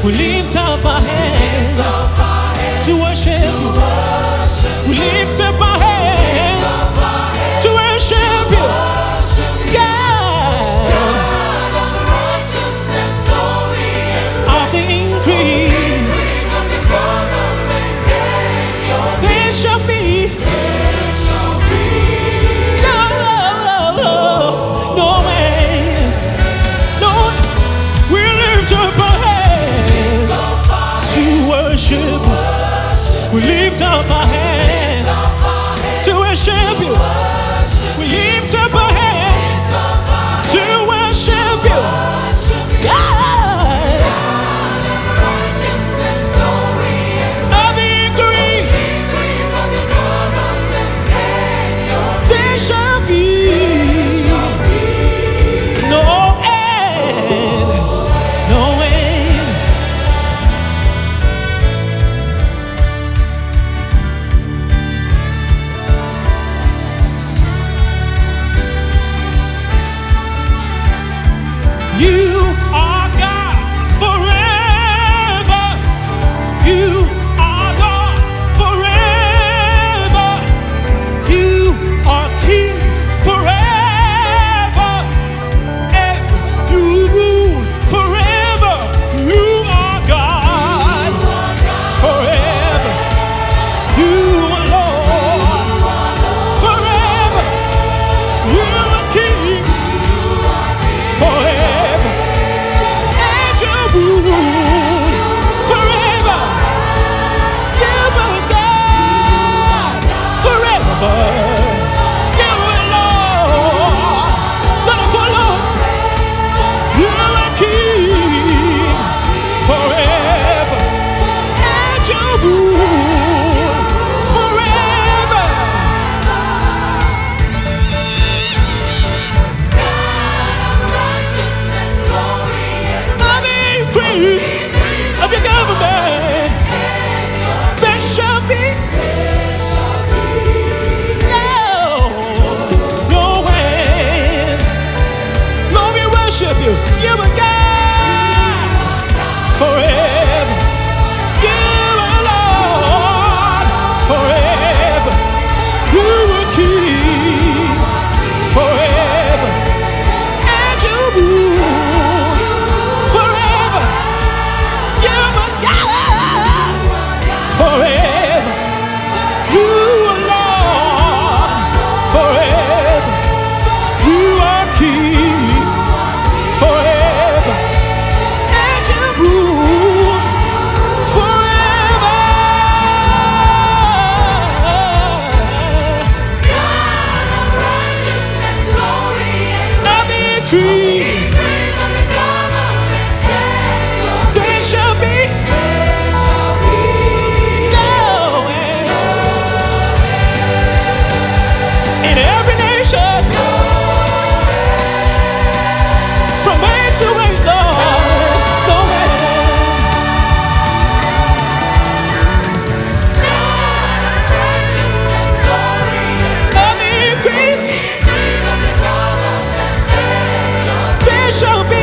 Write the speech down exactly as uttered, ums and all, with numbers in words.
We lift up our hands to worship you. We lift up our hands to worship you. God of the increase, there shall be no, no way, no. We lift up our hands to worship you. We lift up our hands to worship you. We lift up our hands to worship you. God of increase, there shall be no end, no end. You are God forever. You are God forever. You are King forever. And you rule forever. You are God forever. You are Lord forever. You are King forever. And you rule forever. You are God forever. You are Lord, Lord of lords. You are King forever. And you rule forever. Of the increase of your government, there shall be no, no way. Lord, we worship you. You are God forever. You are Lord forever. You are King forever. And you rule forever. You are God forever. You are Lord forever. You are King forever. And you rule forever. Of the increase, there shall be no end. In every nation, from age to age, Lord, no end. Of the increase, there shall be